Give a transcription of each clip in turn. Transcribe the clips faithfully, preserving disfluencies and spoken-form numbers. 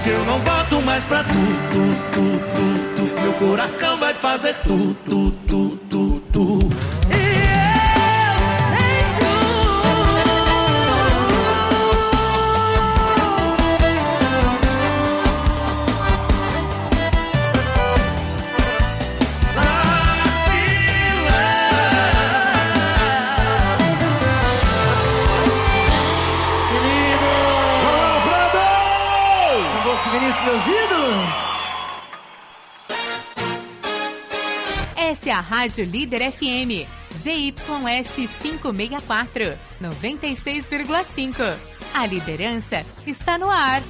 que eu não volto mais pra tu, tu, tu, tu, tu. Meu coração vai fazer tu, tu, tu, tu, tu. Meus ídolos. Essa é a Rádio Líder F M, Z Y S quinhentos e sessenta e quatro, noventa e seis vírgula cinco. A liderança está no ar.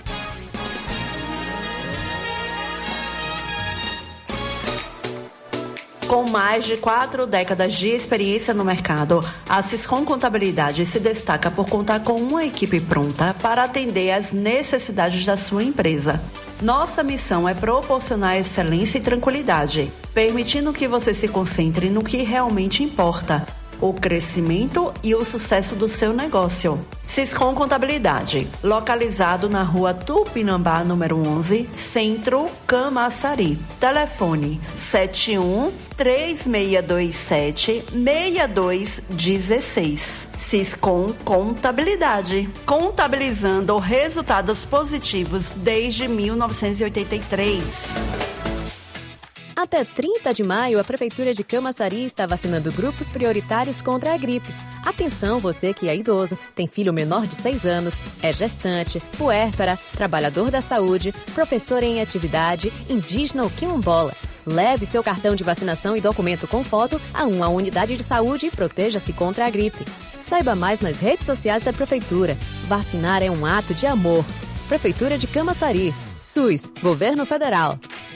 Com mais de quatro décadas de experiência no mercado, a Siscom Contabilidade se destaca por contar com uma equipe pronta para atender às necessidades da sua empresa. Nossa missão é proporcionar excelência e tranquilidade, permitindo que você se concentre no que realmente importa, o crescimento e o sucesso do seu negócio. Siscom Contabilidade, localizado na rua Tupinambá, número onze, Centro, Camaçari. Telefone sete um, três seis dois sete, seis dois um seis. Siscom Contabilidade, contabilizando resultados positivos desde mil novecentos e oitenta e três. Até trinta de maio, a Prefeitura de Camaçari está vacinando grupos prioritários contra a gripe. Atenção, você que é idoso, tem filho menor de seis anos, é gestante, puérpera, trabalhador da saúde, professor em atividade, indígena ou quilombola. Leve seu cartão de vacinação e documento com foto a uma unidade de saúde e proteja-se contra a gripe. Saiba mais nas redes sociais da Prefeitura. Vacinar é um ato de amor. Prefeitura de Camaçari. SUS, Governo Federal.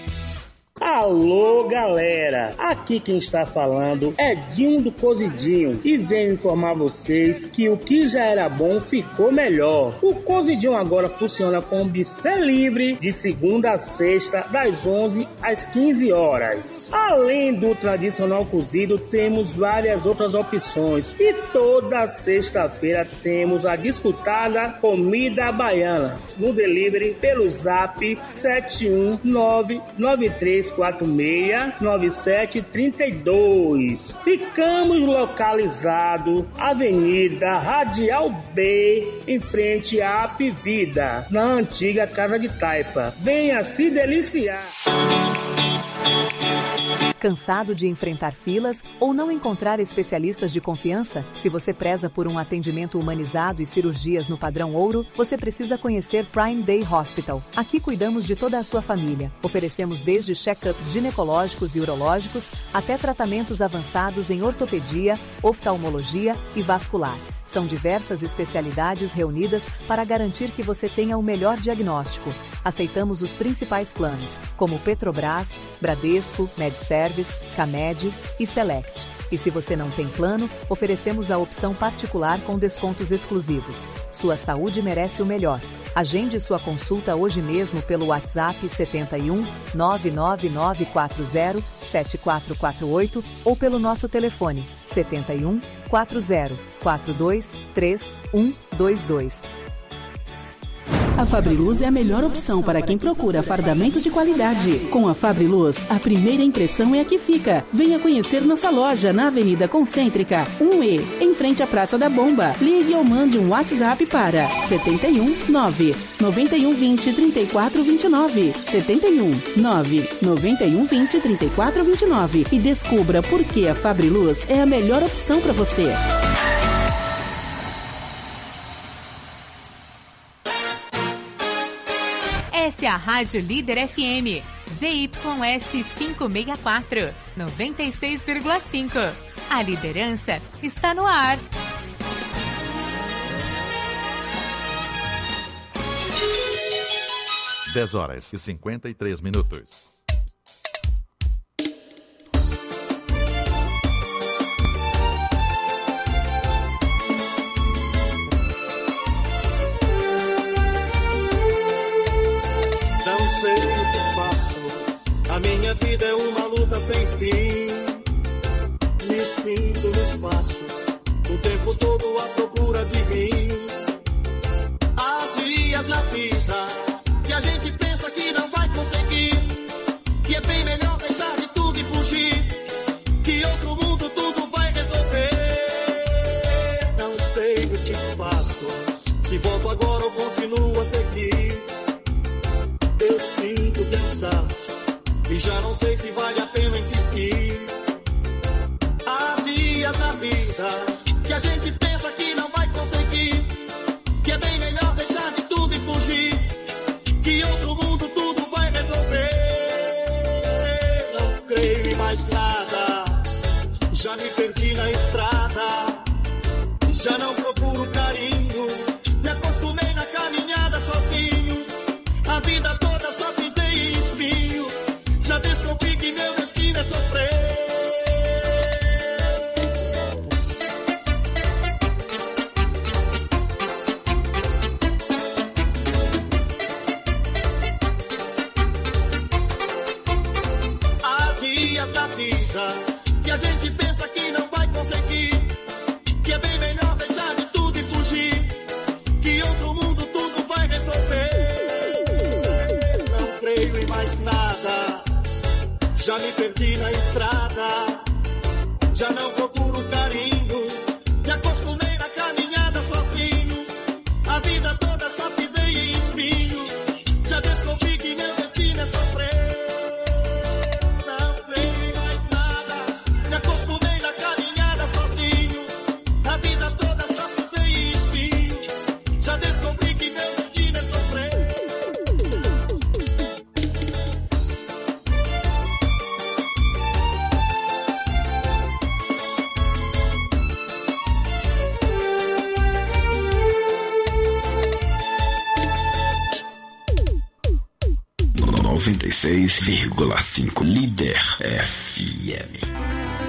Alô, galera! Aqui quem está falando é Dinho do Cozidinho e venho informar vocês que o que já era bom ficou melhor. O Cozidinho agora funciona com buffet livre de segunda a sexta, das onze às quinze horas. Além do tradicional cozido, temos várias outras opções e toda sexta-feira temos a disputada comida baiana no delivery pelo zap sete um nove nove três quatro seis nove sete três dois. Ficamos localizados Avenida Radial B, em frente à Apivida, na antiga Casa de Taipa. Venha se deliciar. Cansado de enfrentar filas ou não encontrar especialistas de confiança? Se você preza por um atendimento humanizado e cirurgias no padrão ouro, você precisa conhecer Prime Day Hospital. Aqui cuidamos de toda a sua família. Oferecemos desde check-ups ginecológicos e urológicos até tratamentos avançados em ortopedia, oftalmologia e vascular. São diversas especialidades reunidas para garantir que você tenha o melhor diagnóstico. Aceitamos os principais planos, como Petrobras, Bradesco, MedService, Camed e Select. E se você não tem plano, oferecemos a opção particular com descontos exclusivos. Sua saúde merece o melhor. Agende sua consulta hoje mesmo pelo WhatsApp setenta e um, nove nove nove quatro zero, sete quatro quatro oito ou pelo nosso telefone setenta e um, quatro zero, quatro dois três um dois dois. A Fabriluz é a melhor opção para quem procura fardamento de qualidade. Com a Fabriluz, a primeira impressão é a que fica. Venha conhecer nossa loja na Avenida Concêntrica, um E, em frente à Praça da Bomba. Ligue ou mande um WhatsApp para setenta e um, nove, noventa e um, vinte, trinta e quatro, vinte e nove. setenta e um, nove, noventa e um, vinte, trinta e quatro, vinte e nove e descubra por que a Fabriluz é a melhor opção para você. Essa é a Rádio Líder F M, Z Y S quinhentos e sessenta e quatro, noventa e seis vírgula cinco. A liderança está no ar. dez horas e cinquenta e três minutos. Sei o que faço, a minha vida é uma luta sem fim. Me sinto no espaço, o tempo todo à procura de mim. Há dias na vida que a gente pensa volto agora ou continuo a seguir. Eu sinto cansaço e já não sei se vale a pena insistir. Há dias na vida que a gente pensa que não vai conseguir, que é bem melhor deixar de tudo e fugir, que outro mundo tudo vai resolver. Não creio em mais nada, já me perdi na estrada, já não procuro carinho, me acostumei na caminhada sozinho, a vida toda só pisei em espinho, já descobri que meu destino é sofrer. Que a gente pensa que não vai conseguir, que é bem melhor deixar de tudo e fugir, que outro mundo tudo vai resolver. Não creio em mais nada, já me perdi na estrada, já não procuro carinho, me acostumei na caminhada sozinho, a vida toda só pisei em espinho, já descobri que meu destino é sofrer. noventa e seis vírgula cinco Líder F M.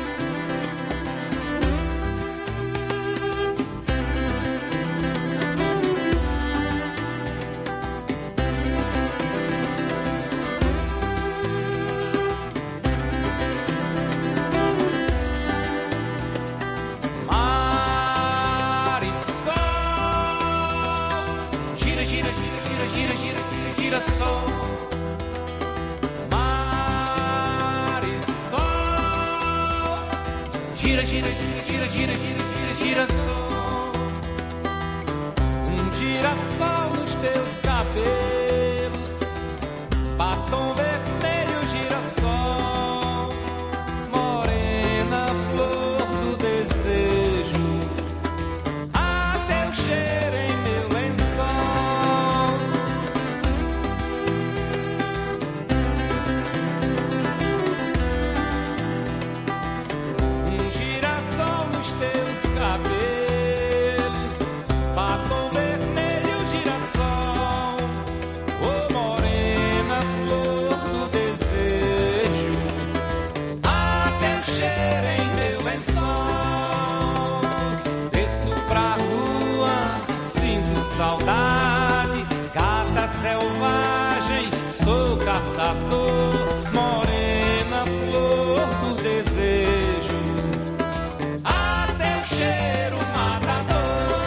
Saudade, gata selvagem, sou caçador, morena flor do desejo, a teu cheiro matador.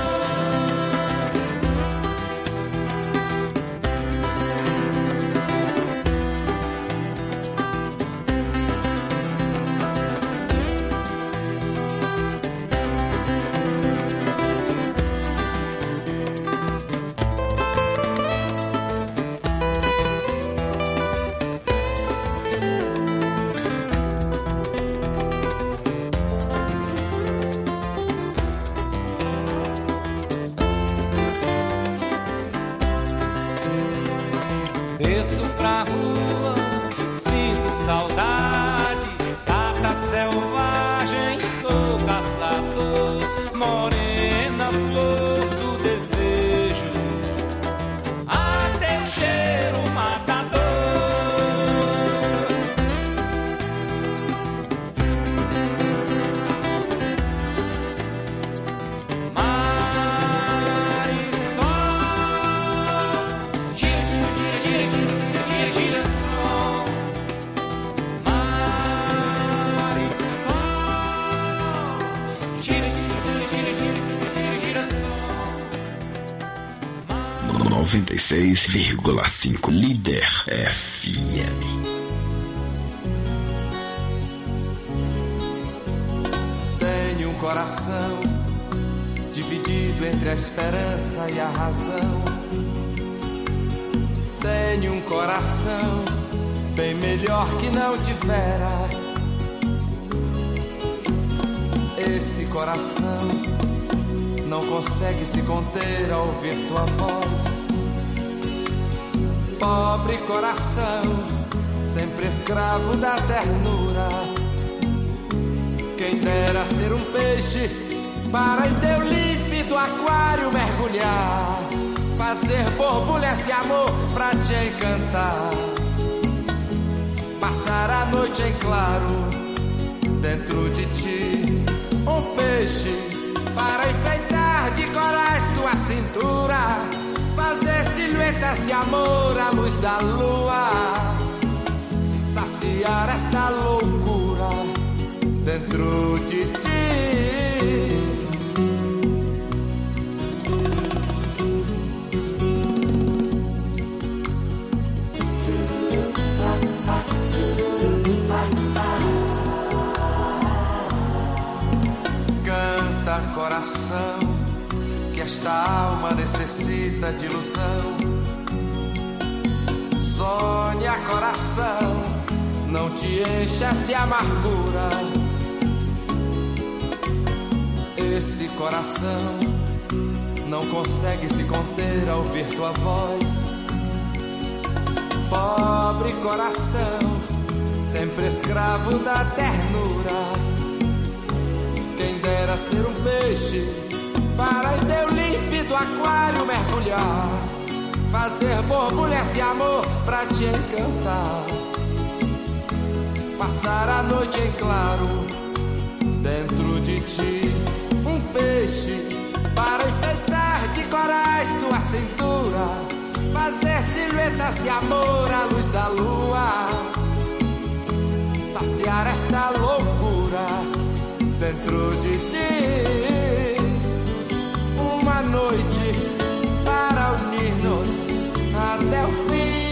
Desço pra rua, sinto saudade, gata selvagem, sou caçador, morena flor do desejo, a teu cheiro matador. noventa e seis vírgula cinco Líder F M. Tenho um coração de dividido entre a esperança e a razão. Tenho um coração bem melhor que não tivera. Esse coração não consegue se conter ao ouvir tua voz. Pobre coração, sempre escravo da ternura. Quem dera ser um peixe para em teu límpido aquário mergulhar, fazer borbulhas de amor pra te encantar, passar a noite em claro dentro de ti. Um peixe para enfeitar de corais tua cintura, fazer silhuetas de amor à luz da lua, saciar esta loucura dentro de ti. Canta, coração, que esta alma necessita de ilusão. Sonha, coração, não te enchas de amargura. Esse coração não consegue se conter ao ouvir tua voz. Pobre coração, sempre escravo da ternura. Quem dera ser um peixe para em teu límpido aquário mergulhar, fazer borbulhas de amor pra te encantar, passar a noite em claro dentro de ti. Um peixe para enfeitar de corais tua cintura, fazer silhuetas de amor à luz da lua, saciar esta loucura dentro de ti. Uma noite para unir-nos até o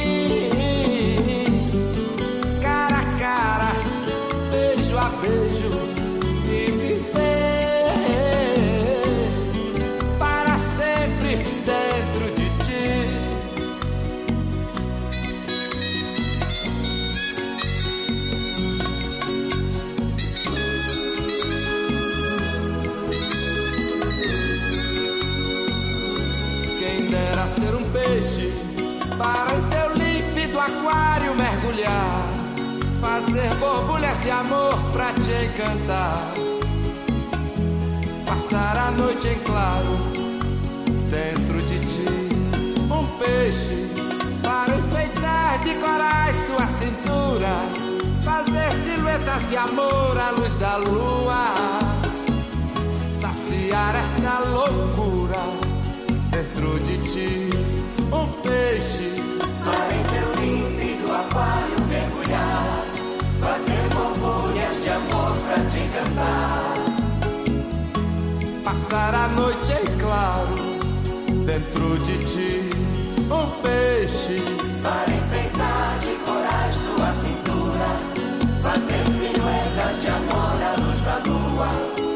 fim, cara a cara, beijo a beijo, e viver para sempre dentro de ti. Quem dera ser um peixe para em teu límpido aquário mergulhar, fazer borbulhas de amor pra te encantar, passar a noite em claro dentro de ti. Um peixe para enfeitar de corais tua cintura, fazer silhuetas de amor à luz da lua, saciar esta loucura dentro de ti. Um peixe para em teu límpido aquário mergulhar, fazer borbulhas de amor pra te encantar, passar a noite em claro dentro de ti. Um peixe para enfeitar de corais tua cintura, fazer silhuetas de amor à luz da lua,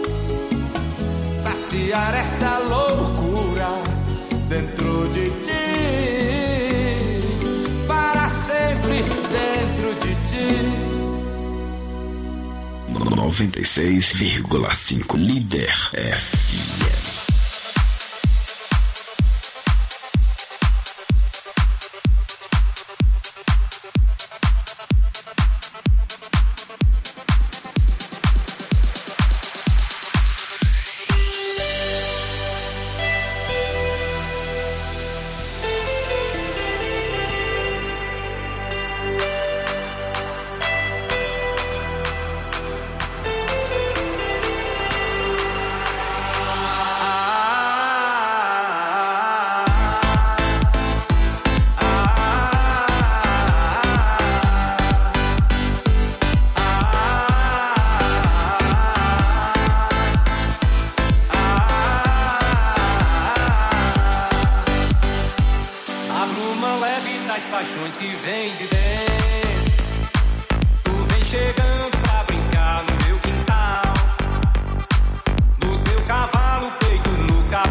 saciar esta loucura dentro de ti, para sempre dentro de ti. noventa e seis vírgula cinco Líder F M. paixões que vem de dentro. Tu vem chegando pra brincar no meu quintal. Do teu cavalo, peito no cavalo.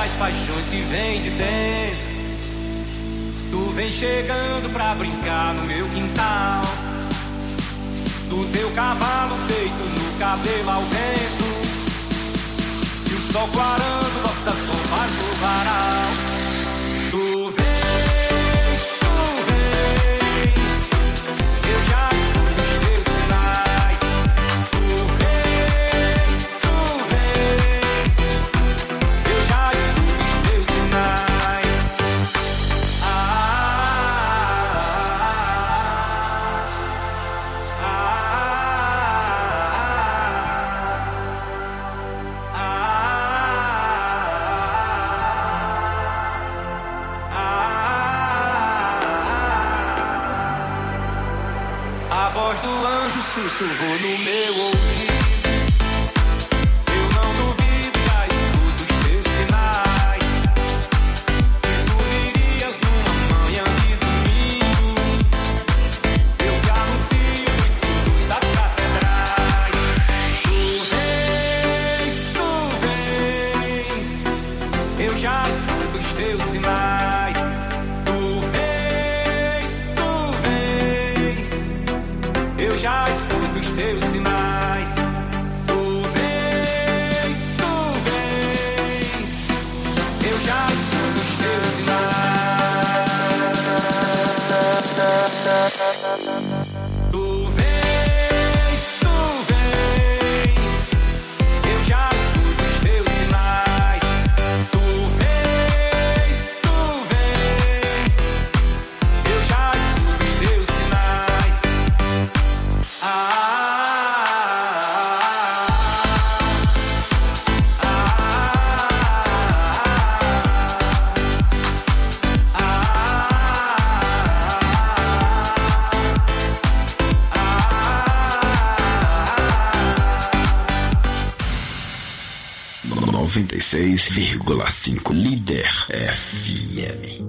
as paixões que vêm de dentro. Tu vem chegando pra brincar no meu quintal. Do teu cavalo deito no cabelo ao vento. E o sol clarando nossas roupas no varal. Tu vens, tu vens, eu já escuto os teus sinais. Tu vens, tu vens, eu já escuto os teus sinais. Ah, ah, ah, a voz do anjo sussurrou no meu ouvido. Eu não duvido, já escuto os teus sinais. Que tu virias numa manhã de domingo. Eu te anuncio nos sinos das catedrais. Tu vens, tu vens, eu já escuto os teus sinais. Tu vens, tu vens, eu já escuto os teus sinais. Tu vens, tu vens, eu já escuto os teus sinais. Tu vens, tu vens, eu já escuto os teus sinais. Tu vens, tu vens, eu já escuto os teus sinais. Ah, ah, ah, noventa e seis vírgula cinco Líder F M.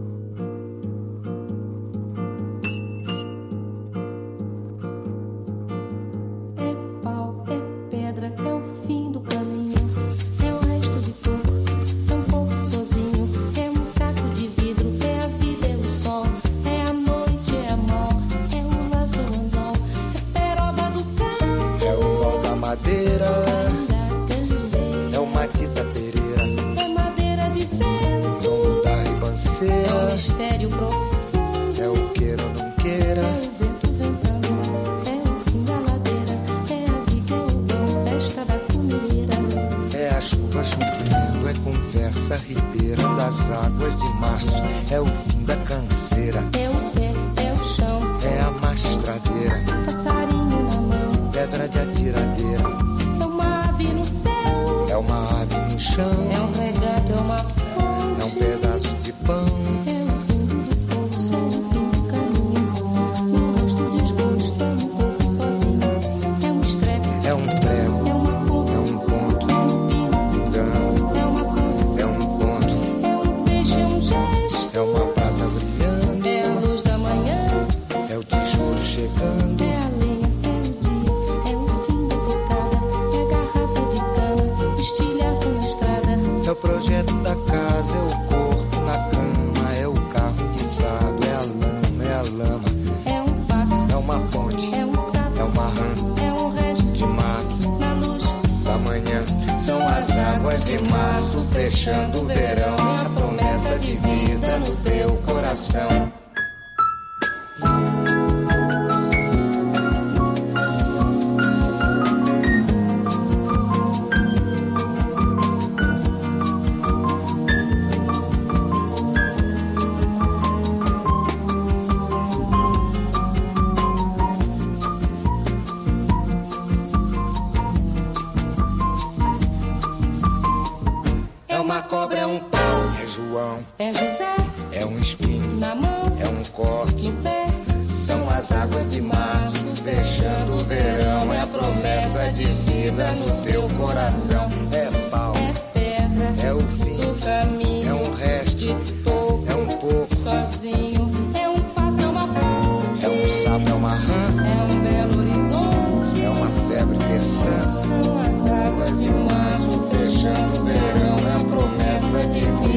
Fechando o verão, a promessa de vida no teu coração. Cobra é um pau, é João, é José, é um espinho na mão, é um corte no pé. São as águas de março, fechando o verão. É a promessa de vida no teu coração. É pau, é pedra, é o fim do caminho, é um resto, de toco, é um pouco sozinho. É um passo, é uma ponte, é um sapo, é uma rã, é um belo horizonte, é uma febre terçã. São as águas de março, fechando o verão. É a promessa de vida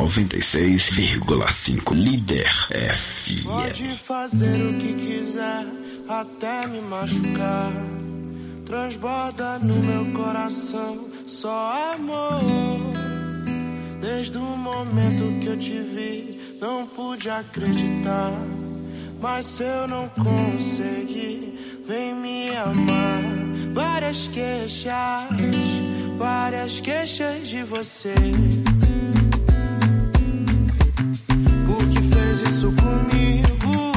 noventa e seis vírgula cinco Líder F M. Pode fazer o que quiser, até me machucar. Transborda no meu coração só amor. Desde o momento que eu te vi, não pude acreditar. Mas se eu não conseguir, vem me amar. Várias queixas, várias queixas de você. Por que fez isso comigo?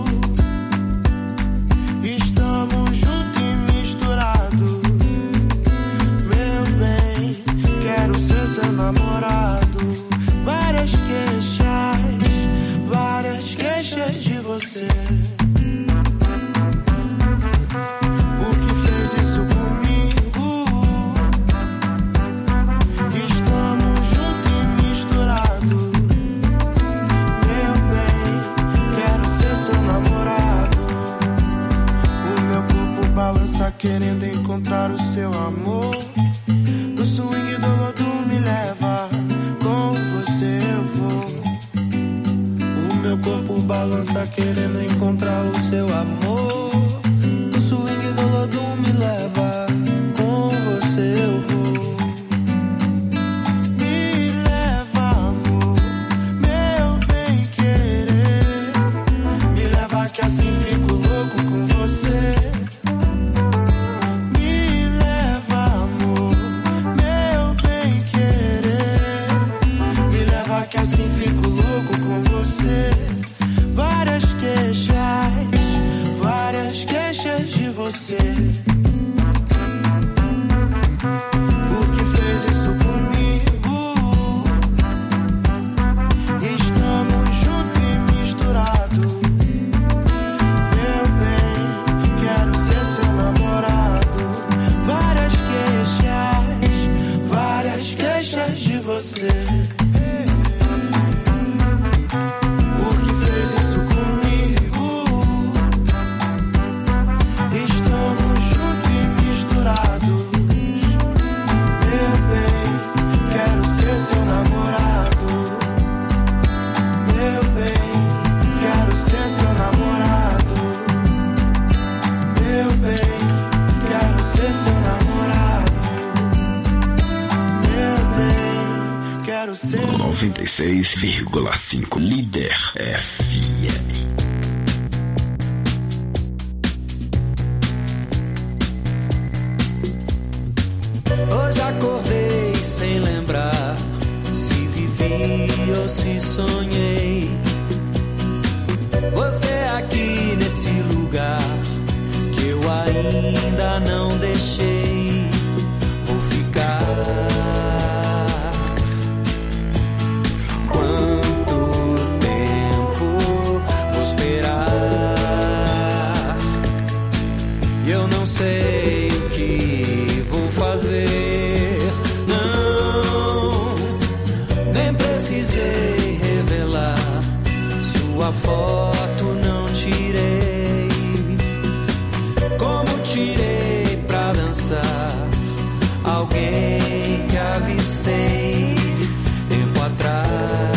Estamos juntos e misturados. Meu bem, quero ser seu namorado. Várias queixas, várias queixas de você. Por que fez isso comigo? Estamos juntos e misturados. Meu bem, quero ser seu namorado. O meu corpo balança querendo encontrar o seu amor. Do swing do lodo me leva, com você eu vou. O meu corpo balança querendo encontrar o seu amor. Do swing do lodo me leva, com você eu vou. Me leva, amor, meu bem querer. Me leva que assim fico louco com você. Me leva, amor, meu bem querer. Me leva que assim fico louco com você. Várias queixas, várias queixas de você. Por que fez isso comigo? Estamos juntos e misturados. Meu bem, quero ser seu namorado. Várias queixas, várias queixas de você. Por que fez isso comigo? Estamos juntos e misturados. Meu bem, quero ser seu namorado. Meu bem, quero ser seu namorado. Meu bem, quero ser seu namorado. Meu bem, quero ser. noventa e seis vírgula cinco Líder F M. Hoje acordei sem lembrar se vivi ou se sonhei. Você aqui nesse lugar que eu ainda não deixei. Vou ficar. Quanto tempo vou esperar? Eu não sei o que vou fazer. Não, nem precisei revelar. Sua foto não tirei. Como tirei pra dançar alguém que avistei tempo atrás.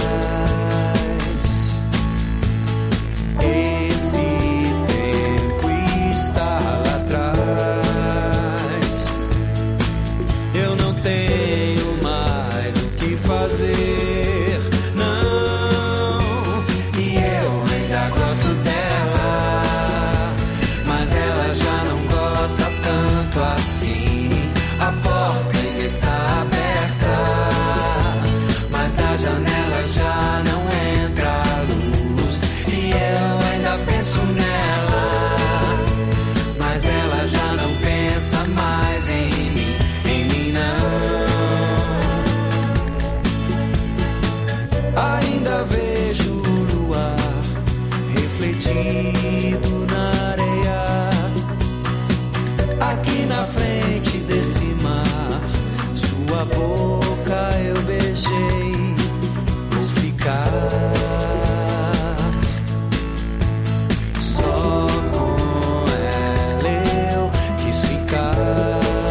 Esse tempo está lá atrás. Eu não tenho mais o que fazer, não. E eu ainda gosto dela, mas ela já não gosta tanto assim. A porta ainda está aberta, mas da janela já não entra a luz. E eu ainda penso nela, mas ela já não pensa mais em mim, em mim não. Ainda vejo o luar refletido na areia, aqui na frente desse mar. Sua boca eu beijei. Vou ficar só com ela, eu quis ficar.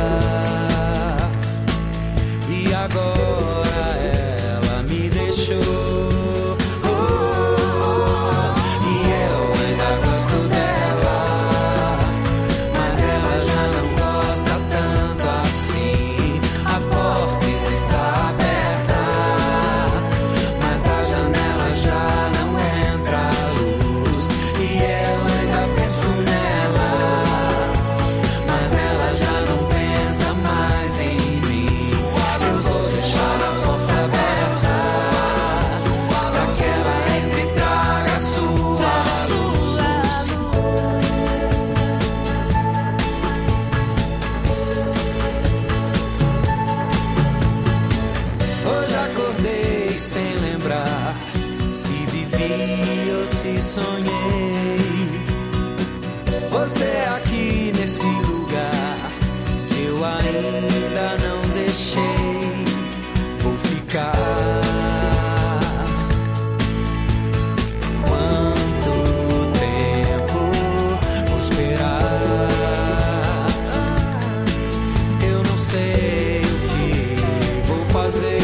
E agora ela me deixou. sempre sonhei. Você é aqui nesse lugar que eu ainda não deixei. Vou ficar. Quanto tempo vou esperar? Eu não sei o que vou fazer.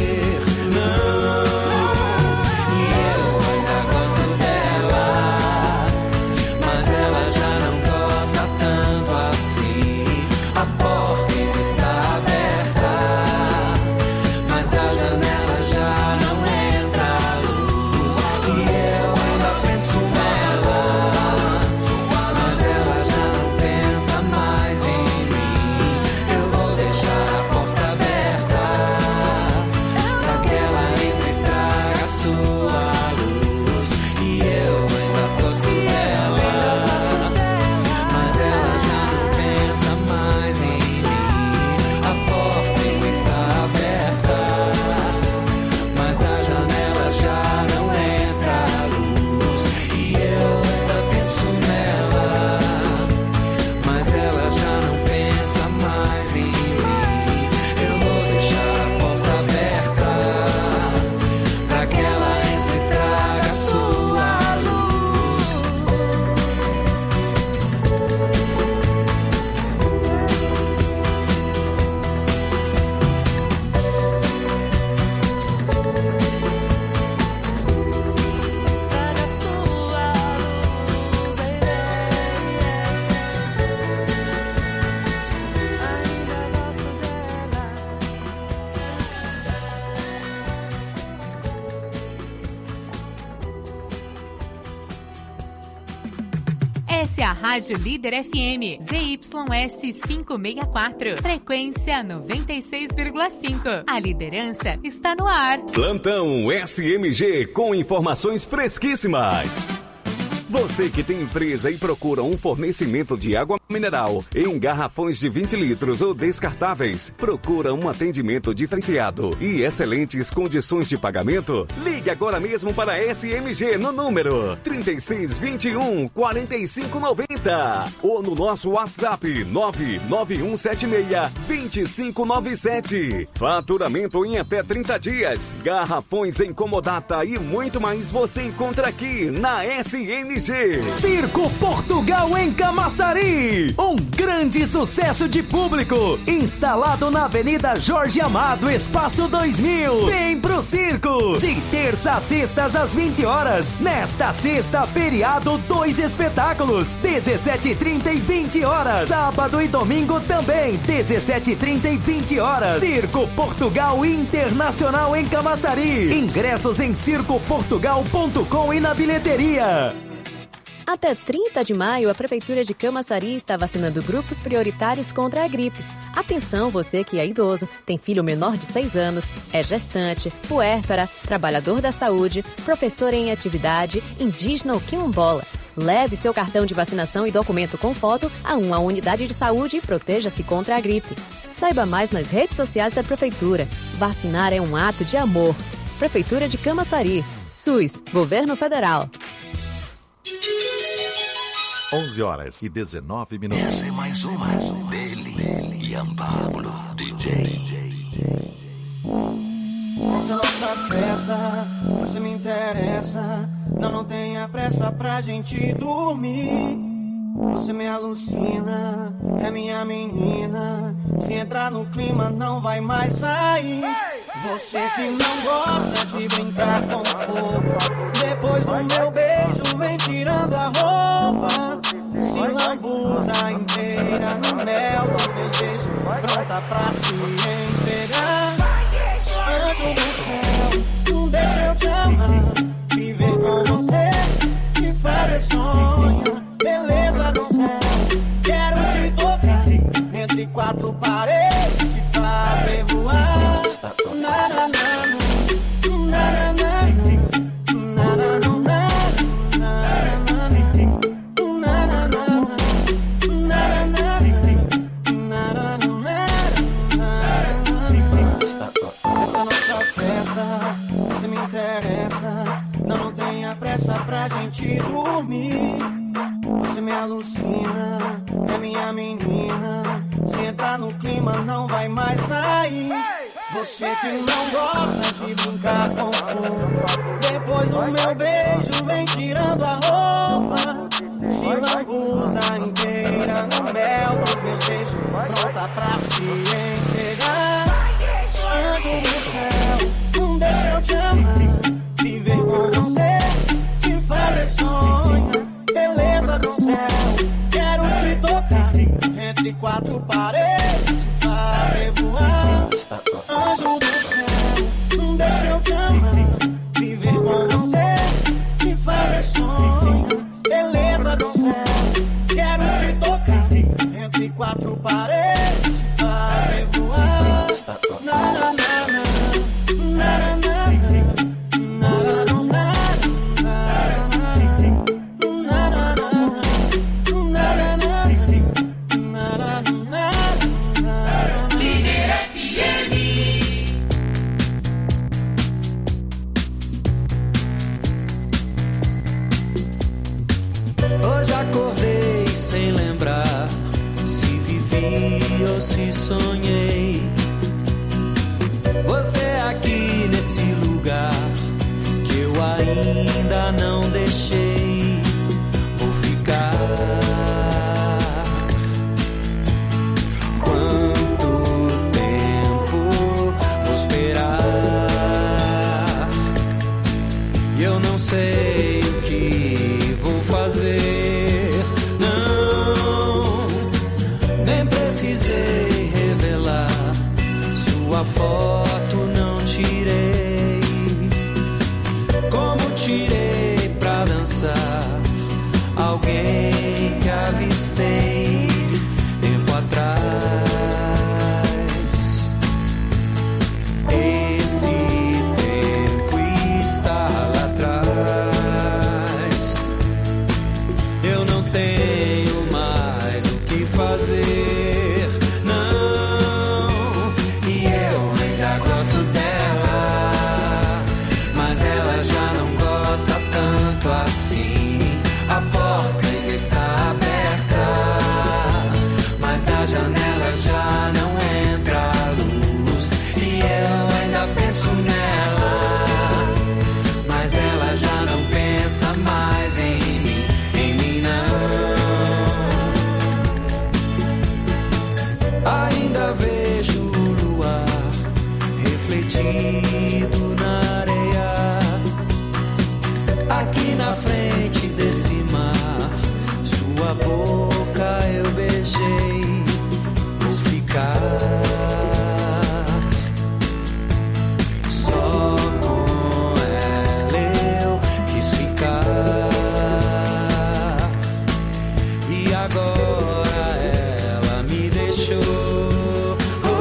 Essa é a Rádio Líder F M, Z Y S quinhentos e sessenta e quatro, frequência noventa e seis vírgula cinco. A liderança está no ar. Plantão S M G com informações fresquíssimas. Você que tem empresa e procura um fornecimento de água mineral em garrafões de vinte litros ou descartáveis, procura um atendimento diferenciado e excelentes condições de pagamento? Ligue agora mesmo para a S M G no número trinta e seis, vinte e um, quarenta e cinco, noventa ou no nosso WhatsApp nove nove um sete seis, dois cinco nove sete. Faturamento em até trinta dias, garrafões em comodata e muito mais você encontra aqui na S M G. Circo Portugal em Camaçari, um grande sucesso de público, instalado na Avenida Jorge Amado, Espaço dois mil. Vem pro circo, de terça a sextas às vinte horas. Nesta sexta, feriado, dois espetáculos, dezessete e trinta e vinte horas. Sábado e domingo também, dezessete e trinta e vinte horas. Circo Portugal Internacional em Camaçari. Ingressos em circo portugal ponto com e na bilheteria. Até trinta de maio, a Prefeitura de Camaçari está vacinando grupos prioritários contra a gripe. Atenção, você que é idoso, tem filho menor de seis anos, é gestante, puérpera, trabalhador da saúde, professor em atividade, indígena ou quilombola. Leve seu cartão de vacinação e documento com foto a uma unidade de saúde e proteja-se contra a gripe. Saiba mais nas redes sociais da Prefeitura. Vacinar é um ato de amor. Prefeitura de Camaçari. SUS. Governo Federal. onze horas e dezenove minutos. Essa é mais uma dele, Ian Pablo, D J. Essa nossa festa, você me interessa. Não, não tenha pressa pra gente dormir. Você me alucina, é minha menina. Se entrar no clima não vai mais sair. Você que não gosta de brincar com fogo, depois do meu beijo vem tirando a roupa. Se lambuza inteira no mel dos meus beijos, pronta pra se entregar. Anjo do céu, não deixa eu te amar, viver com você, te fazer sonhar. Beleza do céu, quero te tocar entre quatro paredes, te fazer voar. Na na na na na na na na na. Essa nossa festa, você me interessa. Não, não tenha pressa pra gente dormir. Você me alucina, é minha menina. Se entrar no clima não vai mais sair. Você que não gosta de brincar com fogo, depois do meu beijo vem tirando a roupa. Se lambuza inteira no mel dos meus beijos, pronta pra se entregar. Anjo do céu, não deixa eu te amar, viver com você, te fazer sonhar. Beleza do céu, quero te tocar entre quatro paredes, fazer voar. Anjo do céu, não deixa eu te amar, viver com você, te fazer sonhar. Beleza do céu, quero te tocar entre quatro paredes, fazer voar. Na, na, na, na, na, na, na, na, na. Hoje acordei sem lembrar se vivi ou se sonhei. Você aqui nesse lugar que eu ainda não deixei. Vou ficar. Quanto tempo vou esperar? E eu não sei o que vou fazer. Não, nem precisei revelar. Sua foto não tirei. Como tirei pra dançar alguém que avistei tempo atrás. Esse tempo está lá atrás. Eu não tenho mais o que fazer, não. E eu ainda gosto dela, mas ela já não gosta tanto assim. A porta ainda está aberta, mas da janela já não entra a luz. E eu ainda penso nela, mas ela já não pensa mais em mim, em mim não. Ainda vejo o luar refletido na areia, aqui na frente desse mar. Sua boca eu beijei, vou ficar. Só com ela eu quis ficar. E agora ela me deixou. Oh,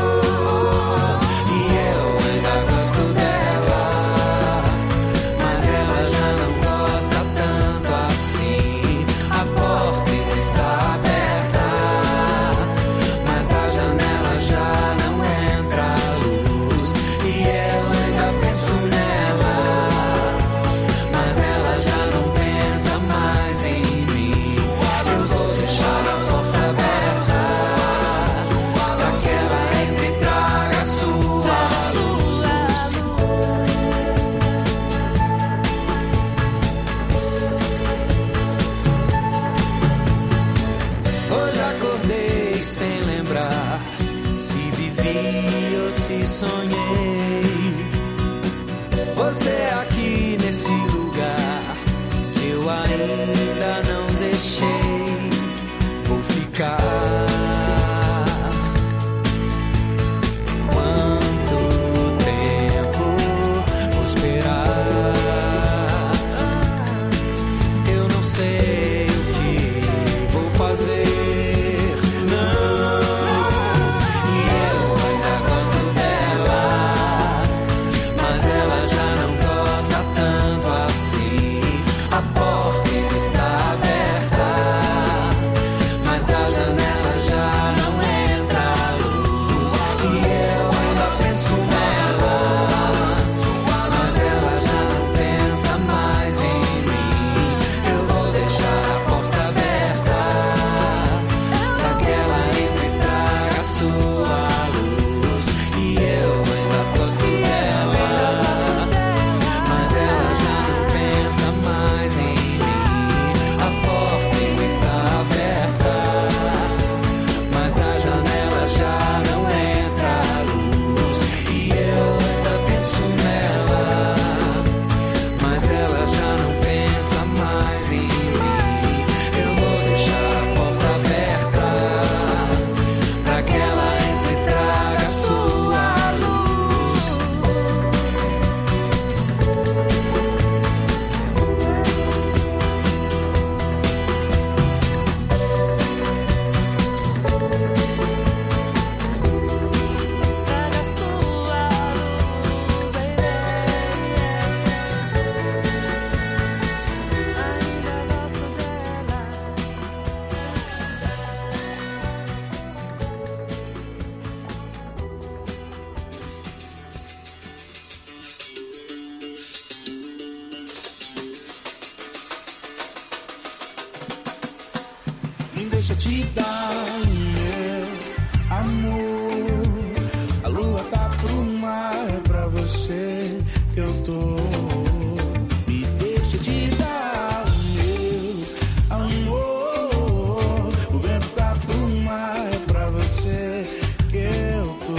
e eu ainda gosto dela, mas ela já não gosta tanto assim. A porta ainda está aberta, mas da janela já não entra a luz. E eu ainda penso nela, mas ela já não pensa mais em mim. Eu vou deixar a porta aberta pra que ela entre e traga a sua luz. Hoje acordei sem lembrar se vivi ou se sonhei. Você aqui nesse lugar que eu ainda não deixei. Vou ficar. Quanto tempo vou esperar? Eu não sei o que vou fazer, não. E eu ainda gosto dela, mas ela já não gosta deixa eu te dar meu amor. A lua tá pro mar, é pra você que eu tô. Me deixa te dar meu amor. O vento tá pro mar, é pra você que eu tô.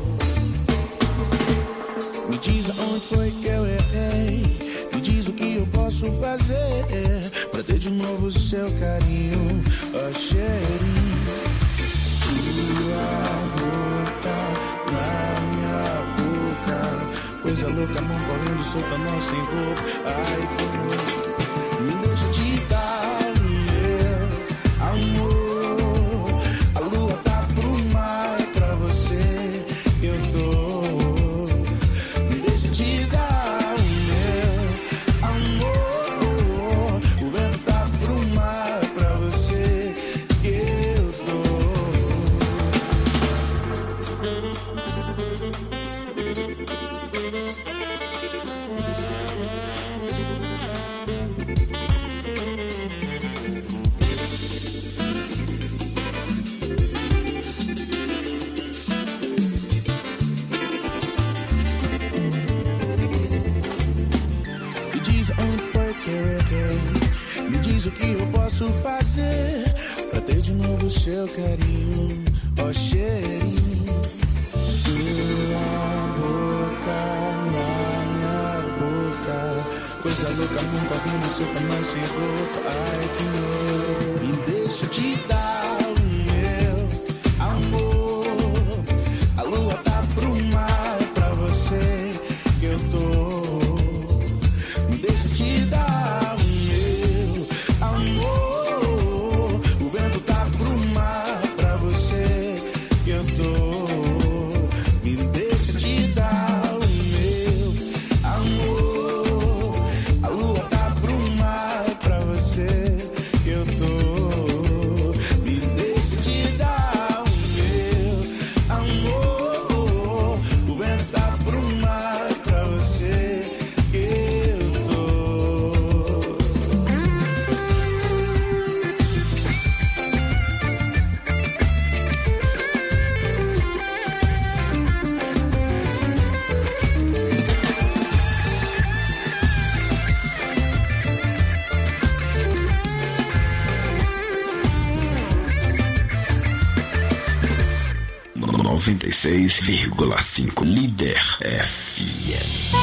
Me diz aonde foi que eu errei. Me diz o que eu posso fazer pra ter de novo seu carinho, ó cheirinho. Sua boca na minha boca, coisa louca, mão correndo solta, não sem roupa. Ai que louco, me deixa te dar meu amor. A lua tá pro mar, é pra você que eu tô. Me deixa te dar meu amor. O vento tá pro mar, é pra você que eu tô. Me diz onde foi que eu errei. Me diz o que eu posso fazer pra ter de novo seu carinho, ó cheirinho. Sua boca na minha boca, coisa louca, nunca vi no seu tamanho sem roupa. Ai que louco, me deixa te dar o meu amor. A lua tá pro mar, é pra você que eu tô. Me deixa te dar o meu amor. O vento tá pro mar, é pra você que eu tô. Me deixa te dar o meu amor. A lua tá pro mar, é pra você que eu tô. Me deixa te dar o meu amor. O vento tá pro mar, é pra você que eu tô. noventa e seis vírgula cinco Líder F M.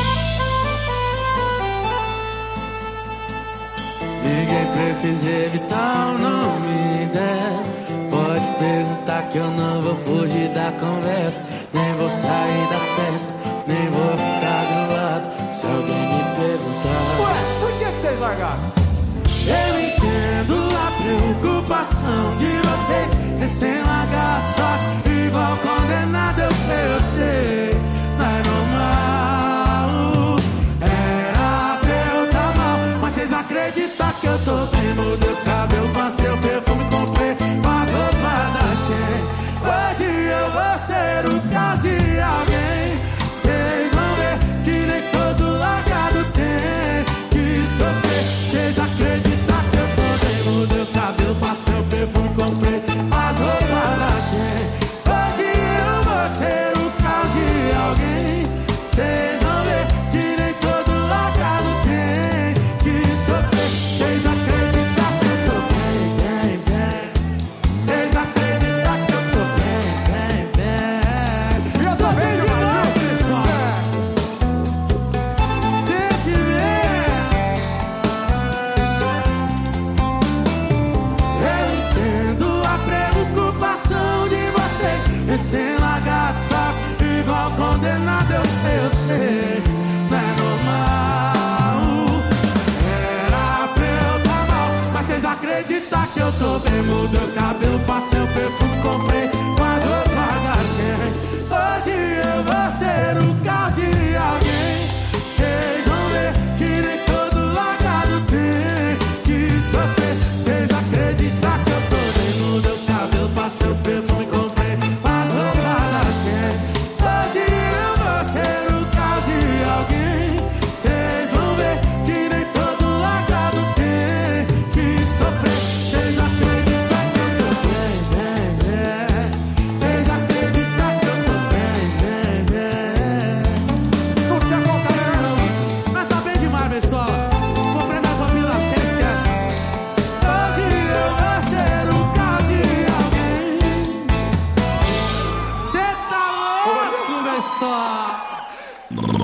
Ninguém precisa evitar o nome dela. Pode perguntar que eu não vou fugir da conversa. Nem vou sair da festa, nem vou ficar do lado se alguém me perguntar. Ué, por que, que vocês largaram? Eu entendo a preocupação de vocês, recém-largados, só que igual condenado. Eu sei, eu sei, não é normal. Era pra eu tá mal, mas vocês acreditam que eu tô bem? Mudei o cabelo, passei o perfume, comprei as roupas da Shein. Hoje eu vou ser o caso de alguém. Vocês vão ver que nem todo largado tem que sofrer. Vocês acreditam que eu tô bem? Mudei o cabelo, passei o perfume, comprei as roupas da Shein. Hoje eu vou ser o caso de alguém. Vocês vão ver que nem todo largado tem que sofrer. Vocês acreditam que eu tô bem, bem, bem. Vocês acreditam que eu tô bem, bem, bem. Eu tô bem demais, pessoal. Eu entendo a preocupação de vocês, recém-largado, só igual condenado. Eu sei, eu sei, não é normal. Era pra eu tá mal, mas vocês acreditam que eu tô bem? Mudei o cabelo, passei o perfume, comprei com as roupas da Shein. Hoje eu vou ser o caos de alguém. Vocês vão ver que nem todo largado tem que sofrer. Vocês acreditam que eu tô bem? Mudei o cabelo, passei o perfume, comprei as roupas da Shein. Hoje eu vou ser o caos de alguém. Vocês vão ver que nem todo largado tem que sofrer. Vocês acreditam que eu tô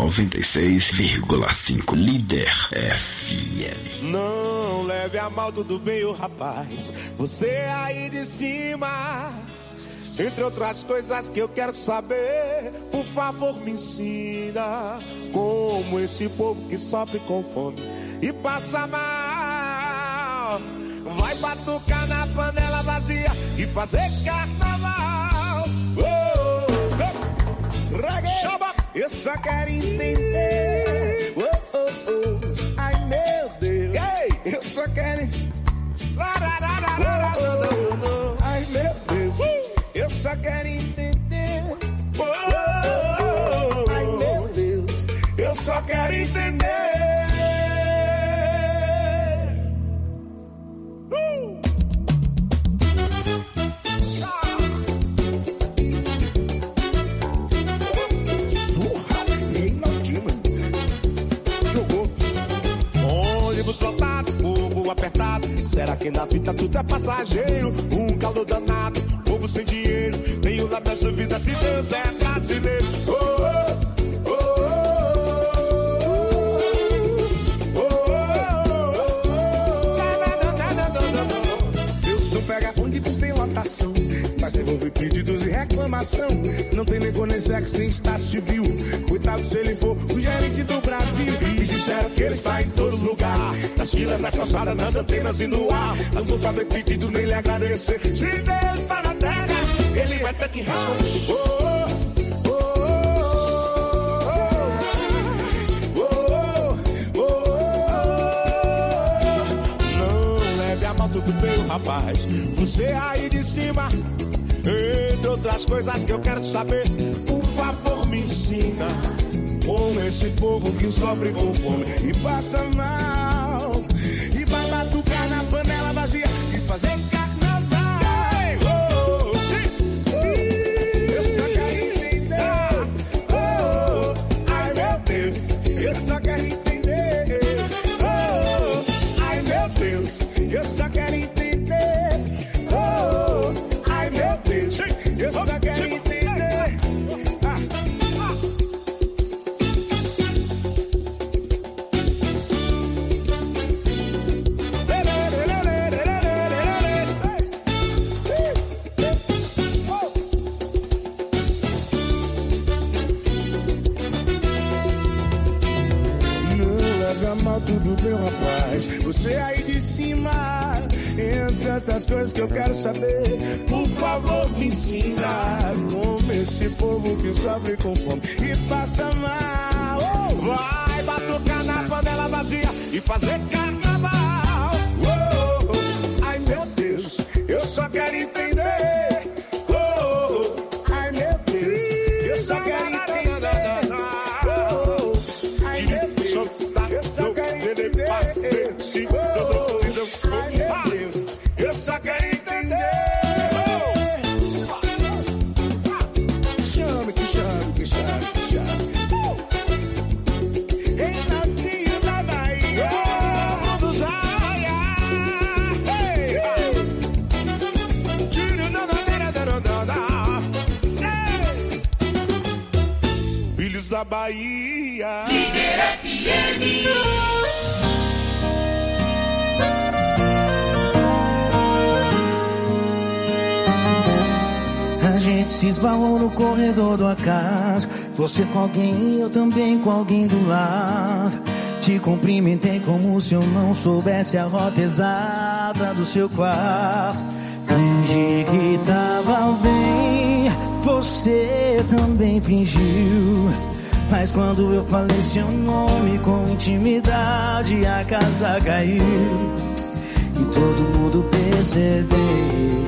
noventa e seis vírgula cinco Líder F M. Não leve a mal, tudo bem, ô rapaz. Você aí de cima, entre outras coisas que eu quero saber, por favor me ensina como esse povo que sofre com fome e passa mal vai batucar na panela vazia e fazer carnaval. Oh, oh, oh. Eu só quero entender. Oh, oh, oh. Ai meu Deus, hey, eu só quero. Oh, oh, oh. Ai meu Deus, eu só quero entender. Oh, oh, oh. Ai meu Deus, eu só quero entender. Será que na vida tudo é passageiro? Um calor danado, povo sem dinheiro. Tenho lá nessa vida se Deus é brasileiro. Oh, oh, oh, oh, oh, oh. Deus não pega ônibus nem lotação, mas devolve pedidos e reclamação. Não tem nem nem sexo, nem status civil. Coitado se ele for o gerente do Brasil. E disseram que ele está em todos os lugares, nas filas, nas calçadas, nas antenas e no ar. Não vou fazer pedido nem lhe agradecer. Se Deus está na terra, ele vai ter que responder. Oh, tudo bem, rapaz, você aí de cima, entre outras coisas que eu quero saber, por favor me ensina como esse povo que sofre com fome e passa mal e vai batucar na panela vazia e fazer carnaval. Oh, oh, sim. Eu só quero entender. Oh, oh, ai meu Deus, eu só quero entender. Oh, oh, ai meu Deus, eu só quero entender. Oh, ai meu Deus, eu só quero entender. Ah, ah. Não leva mal, tudo bem, rapaz. Você aí de cima, entre outras coisas que eu quero saber, por favor me ensina como esse povo que sofre com fome e passa mal. Oh, vai batucar na panela vazia e fazer carnaval. Oh, oh, ai meu Deus, eu só quero entender. Oh, oh, ai meu Deus, eu só quero entender. Oh, oh, ai meu Deus, eu só quero entender. Eu só quero entender. Chame, que chame, que chame, que chame. Reinaldinho da Bahia, mundo Zaia. Hey, hey. Filhos da Bahia. Líder F M. A gente se esbarrou no corredor do acaso. Você com alguém, eu também com alguém do lado. Te cumprimentei como se eu não soubesse a rota exata do seu quarto. Fingi que tava bem, você também fingiu. Mas quando eu falei seu nome com intimidade, a casa caiu. E todo mundo percebeu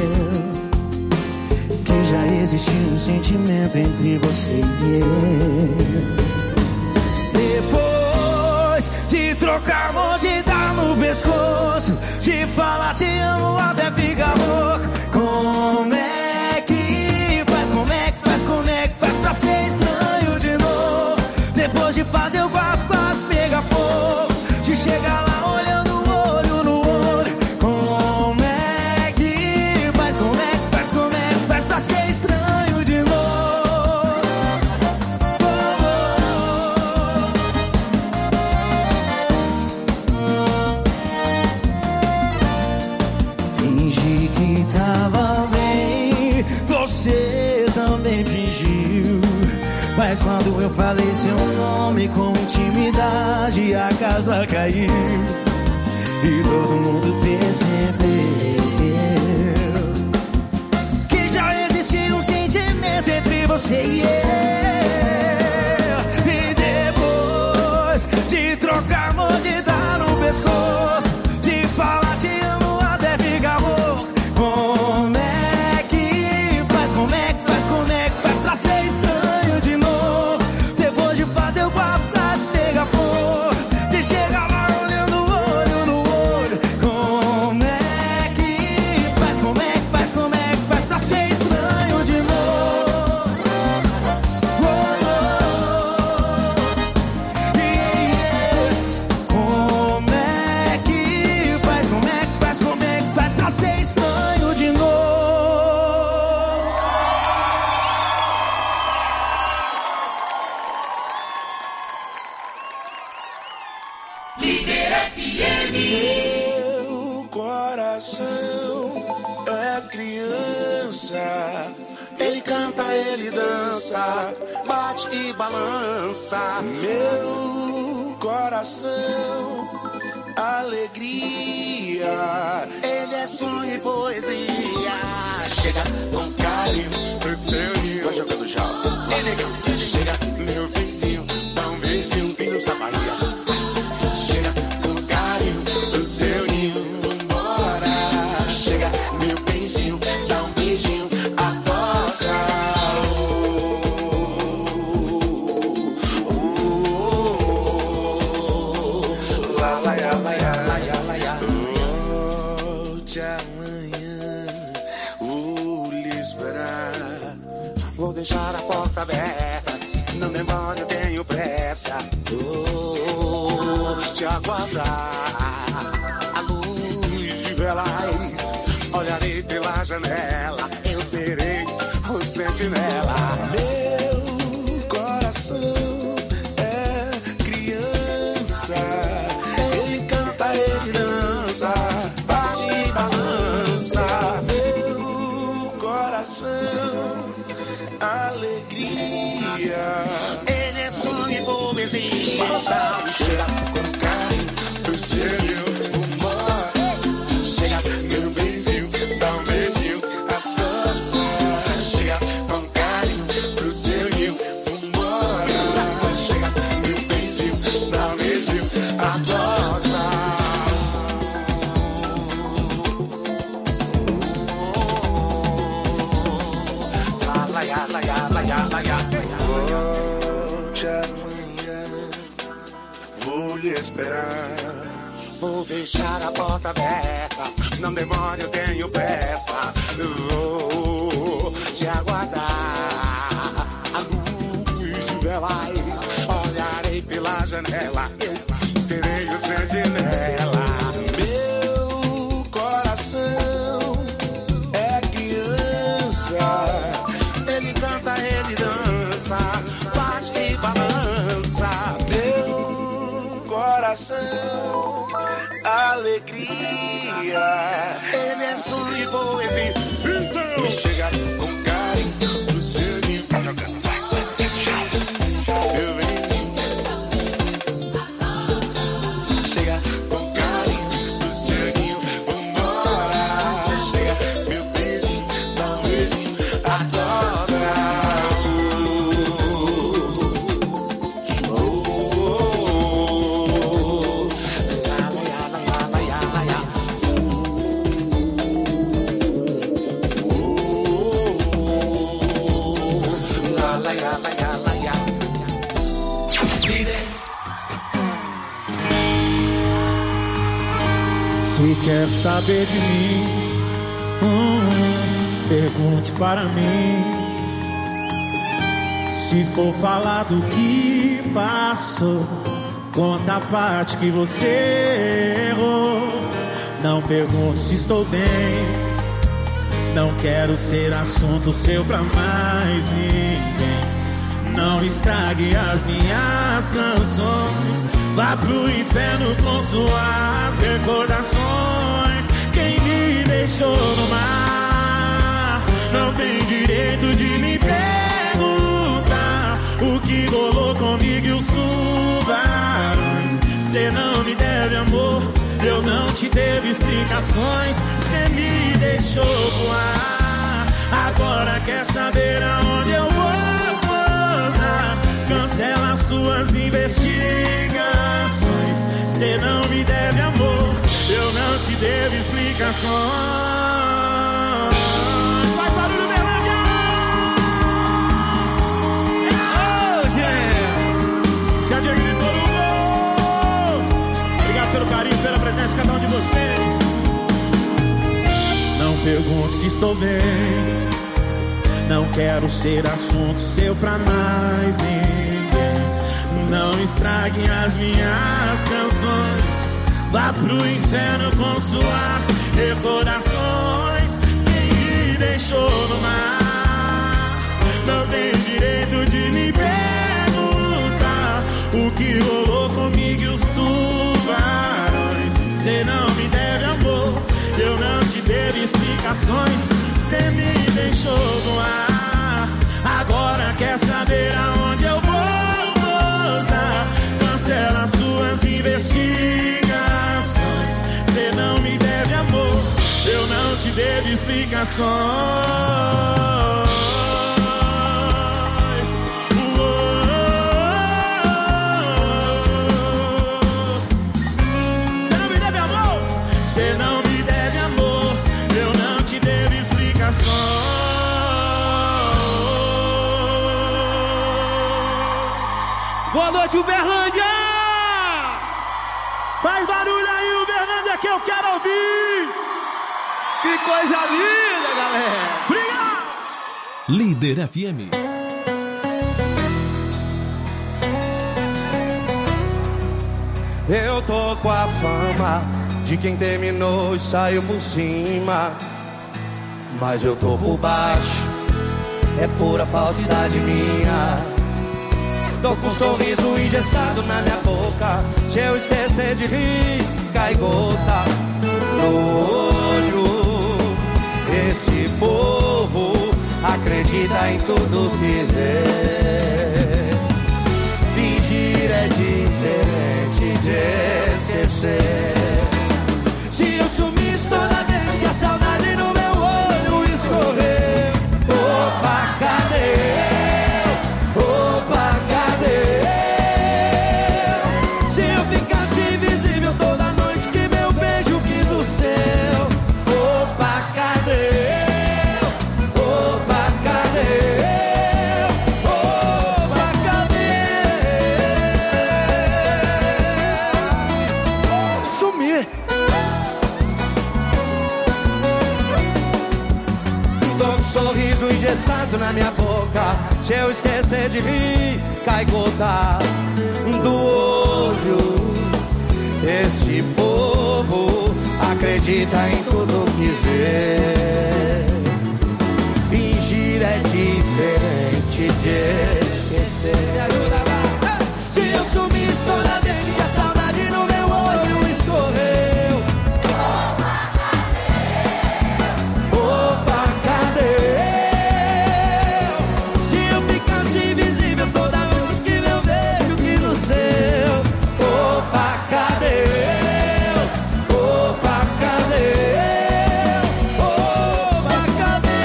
que já existia um sentimento entre você e eu. Depois de trocar amor, de dar no pescoço, de falar te amo até ficar louco. Como é que faz, como é que faz, como é que faz pra ser estranho de novo? Depois de fazer o quarto quase pegar fogo, de chegar lá olhando olho no olho. Como é que faz, como é que faz, como é que faz pra ser estranho de novo? Oh, oh, Mas quando eu falei seu nome com intimidade, a casa caiu e todo mundo percebeu que já existia um sentimento entre você e eu. E depois de trocar mordida no pescoço, de falar te amo até ficar louco, como é que faz, como é que faz, como é que faz pra ser estranho de novo? Depois de fazer o quarto quase pegar fogo, de chegar lá olhando o olho no olho, como é que faz, como é que faz, como é que faz pra ser estranho de novo? Oh, oh, yeah. Como é que faz, como é que faz, como é que faz pra ser estranho de novo? Líder F M. Meu coração é criança. Ele canta, ele dança, bate e balança. Meu coração, alegria. Ele é sonho e poesia. Chega com carinho pro seu ninho. Vai jogando já. É legal. Chega, meu vizinho, dá um beijinho, vindos da Bahia. Chega com carinho pro seu ninho. Vambora. Chega, meu benzinho, dá um beijinho, adoça. Lá, lá, lá, lá, lá, lá, lá. Volte amanhã, vou lhe esperar. Vou deixar a porta aberta, não demore, eu tenho pressa. Vou te aguardar. A luz de velas, olharei pela janela. Eu serei o sentinela. Meu coração é criança. Ele canta, ele dança, bate e balança. Meu coração, alegria. Ele é sonho e poesia. Chega com carinho pro seu fumar. Chega, meu benzinho, dá um beijinho, adoça. Chega com carinho pro seu vambora. Chega, meu benzinho, dá um beijinho, adoça. Lá, lá, lá, lá, lá, lá, lá. Volte amanhã, vou lhe esperar. Vou deixar a porta aberta, não demore, eu tenho pressa. Vou te aguardar. A luz de velas, olharei pela janela. Eu serei o sentinela. Meu coração é criança. Ele canta, ele dança, bate e balança. Meu coração, alegria. Ele é sonho e poesia. Então, chega com carinho pro seu ninho. Meu benzinho, chega com carinho pro seu ninho. Vambora. Chega, meu benzinho, dá um beijinho, adoça. Se quer saber de mim, hum, pergunte para mim. Se for falar do que passou, conta a parte que você errou. Não pergunte se estou bem, não quero ser assunto seu pra mais ninguém. Não estrague as minhas canções, vá pro inferno com suas recordações. Quem me deixou no mar não tem direito de me perguntar o que que rolou comigo e os tubarões. Cê não me deve amor, eu não te devo explicações. Cê me deixou voar, agora quer saber aonde eu vou pousar. Cancela suas investigações. Cê não me deve amor, eu não te devo explicações. Faz barulho, Berlândia! Oh, yeah! Se a Diego gritou no gol! Obrigado pelo carinho, pela presença de cada um de vocês. Não pergunte se estou bem, não quero ser assunto seu pra mais ninguém. Não estraguem as minhas canções, vá pro inferno com suas recordações. Quem me deixou no mar não tem o direito de me perguntar o que rolou comigo e os tubarões. Cê não me deve amor, eu não te devo explicações. Cê me deixou no ar, agora quer saber aonde eu vou pousar. Cancela suas investigações. Cê não me deve amor, eu não te devo explicações. Cê não me deve amor, cê não me deve amor, eu não te devo explicações. Boa noite, Uberlândia! Faz barulho aí, Uberlândia, que eu quero ouvir! Que coisa linda, galera! Obrigado! Líder F M. Eu tô com a fama de quem terminou e saiu por cima, mas eu tô por baixo, é pura falsidade minha. Tô com um sorriso engessado na minha boca, se eu esquecer de rir, cai gota no olho. Esse povo acredita em tudo que vê. Fingir é diferente de esquecer. Se eu sumisse toda vez que a saudade no meu olho escorrer, opa, cadê? Opa, cadê? Se eu ficasse invisível toda noite que meu beijo quis o seu, opa, cadê? Opa, cadê? Opa, cadê? Sumir. Tô com um sorriso engessado na minha boca, se eu esquecer de rir, cai gota do olho. Esse povo acredita em tudo que vê. Fingir é diferente de esquecer. Me ajuda lá. Se eu sumisse toda vez que a saudade no meu olho escorreu, opa, cadê? Se eu ficasse invisível toda noite que meu beijo quis o seu, opa, cadê? Opa, cadê? Opa, cadê?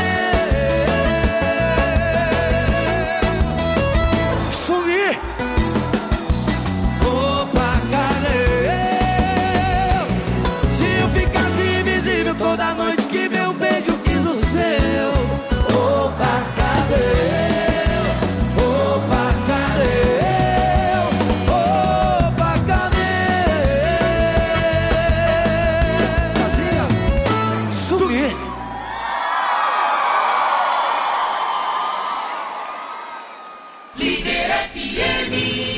Sumir. Opa, cadê? Se eu ficasse invisível toda noite que meu beijo quis o seu, opa, cadê? Opa, cadê? Opa, cadê? Fazia sumir. Líder F M.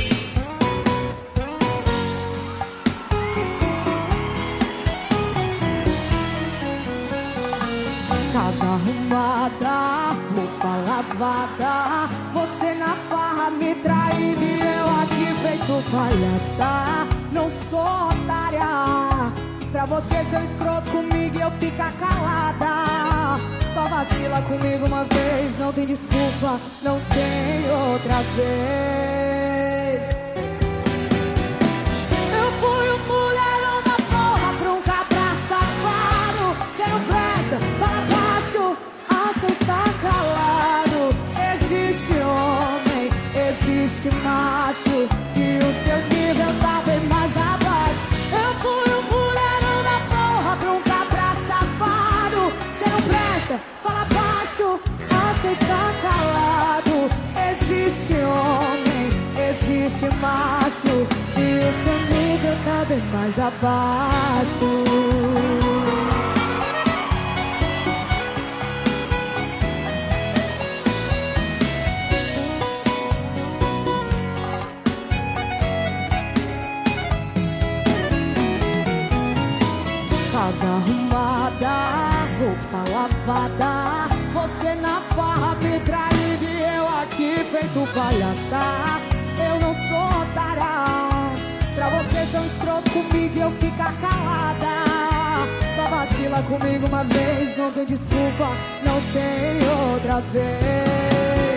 Casa arrumada, roupa lavada, você na farra me traindo e eu aqui feito palhaça. Não sou otária, pra você ser escroto comigo e eu ficar calada. Só vacila comigo uma vez, não tem desculpa, não tem outra vez. Eu fui um mulherão da porra pra um cabra safado. Cê não presta, para baixo, aceitar calado. Existe homem, existe macho, e o seu nível tá bem mais abaixo. Eu fui um mulherão da porra pra um cabra safado. Cê não presta, fala baixo, aceitar calado. Existe homem, existe macho, e o seu nível tá bem mais abaixo. Casa arrumada, roupa lavada, você na farra me traído e eu aqui feito palhaça. Eu não sou otária, pra você ser um escroto comigo e eu ficar calada. Só vacila comigo uma vez, não tem desculpa, não tem outra vez.